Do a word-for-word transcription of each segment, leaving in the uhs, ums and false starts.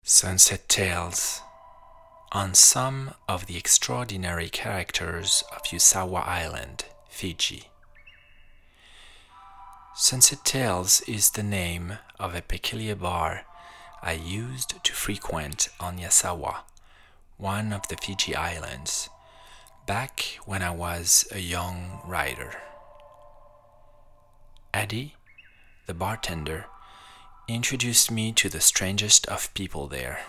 Sunset Tales on some of the extraordinary characters of Usawa Island, Fiji. Sunset Tales is the name of a peculiar bar I used to frequent on Yasawa, one of the Fiji Islands, back when I was a young writer. Eddie, the bartender, introduced me to the strangest of people there.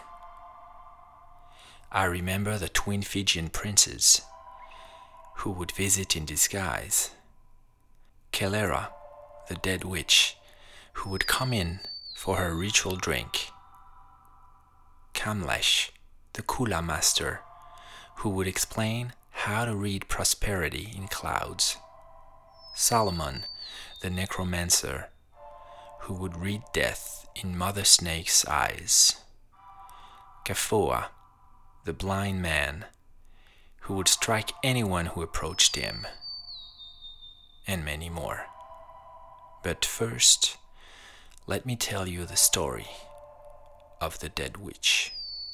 I remember the twin Fijian princes who would visit in disguise, Kelera, the dead witch, who would come in for her ritual drink, Kamlesh, the Kula master, who would explain how to read prosperity in clouds, Solomon, the necromancer, who would read death in Mother Snake's eyes, Kafoa, the blind man, who would strike anyone who approached him, and many more. But first, let me tell you the story of the dead witch.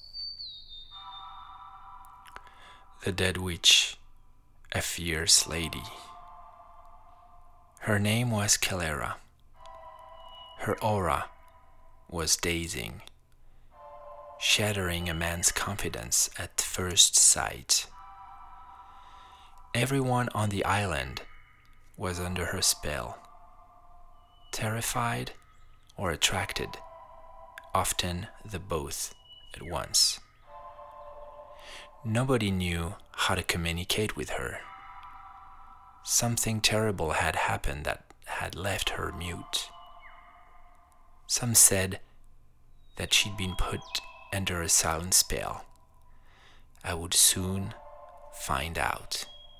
The dead witch, a fierce lady. Her name was Kelera. Her aura was dazing, shattering a man's confidence at first sight. Everyone on the island was under her spell, terrified or attracted, often the both at once. Nobody knew how to communicate with her. Something terrible had happened that had left her mute. Some said that she'd been put under a silent spell. I would soon find out.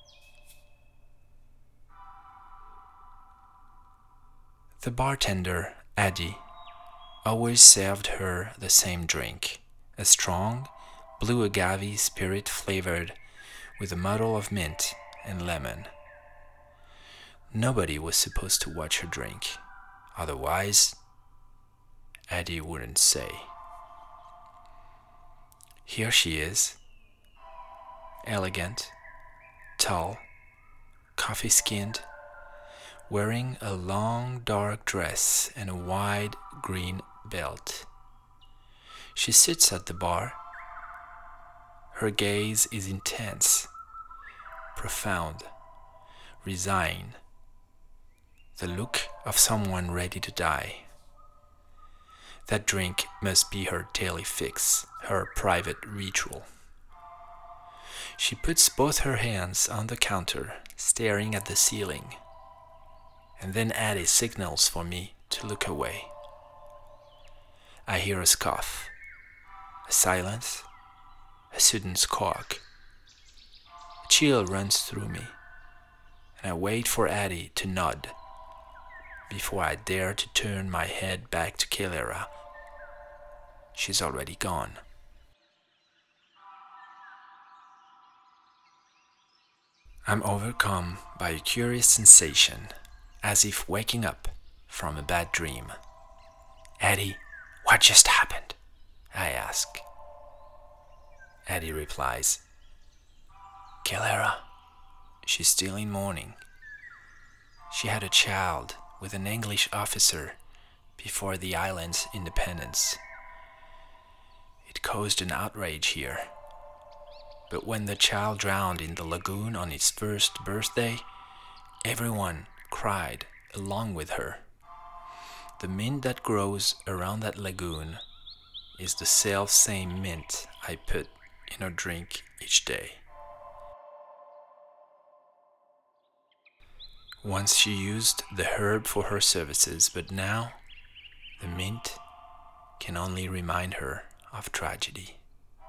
The bartender, Adi, always served her the same drink, a strong, blue agave spirit flavored with a muddle of mint and lemon. Nobody was supposed to watch her drink, otherwise Eddie wouldn't say. Here she is, elegant, tall, coffee-skinned, wearing a long dark dress and a wide green belt. She sits at the bar. Her gaze is intense, profound, resigned, the look of someone ready to die. That drink must be her daily fix, her private ritual. She puts both her hands on the counter, staring at the ceiling, and then Addie signals for me to look away. I hear a scoff, a silence, a sudden squawk. A chill runs through me, and I wait for Addie to nod before I dare to turn my head back to Kelera. She's already gone. I'm overcome by a curious sensation, as if waking up from a bad dream. Eddie, what just happened? I ask. Eddie replies, Kelera, she's still in mourning. She had a child with an English officer before the island's independence. It caused an outrage here. But when the child drowned in the lagoon on its first birthday, everyone cried along with her. The mint that grows around that lagoon is the self-same mint I put in her drink each day. Once she used the herb for her services, but now the mint can only remind her of tragedy.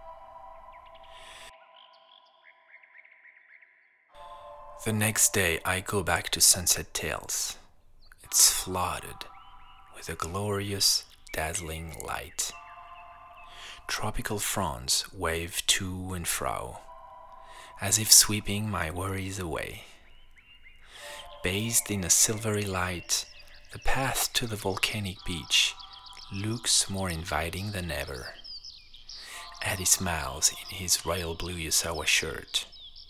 The next day I go back to Sunset Tales. It's flooded with a glorious, dazzling light. Tropical fronds wave to and fro, as if sweeping my worries away. Bathed in a silvery light, the path to the volcanic beach looks more inviting than ever. Eddie smiles in his royal blue Yusawa shirt.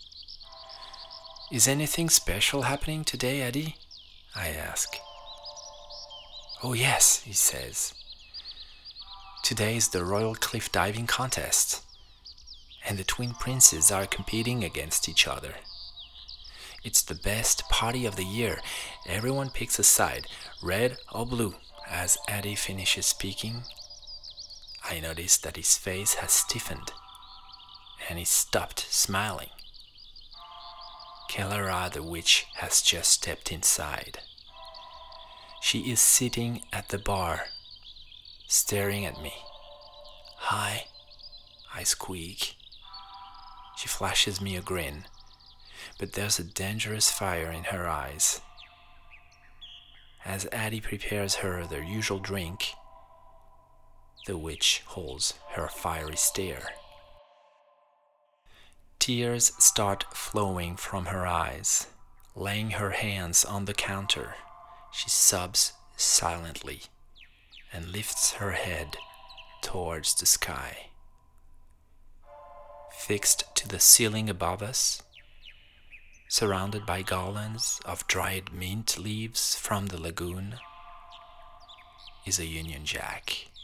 Is anything special happening today, Eddie? I ask. Oh yes, he says. Today is the Royal Cliff Diving Contest, and the twin princes are competing against each other. It's the best party of the year. Everyone picks a side, red or blue. As Eddie finishes speaking, I notice that his face has stiffened, and he stopped smiling. Kellara the witch has just stepped inside. She is sitting at the bar, staring at me. Hi, I squeak. She flashes me a grin, but there's a dangerous fire in her eyes. As Addie prepares her the usual drink, the witch holds her fiery stare. Tears start flowing from her eyes. Laying her hands on the counter, she sobs silently and lifts her head towards the sky. Fixed to the ceiling above us, surrounded by garlands of dried mint leaves from the lagoon, is a Union Jack.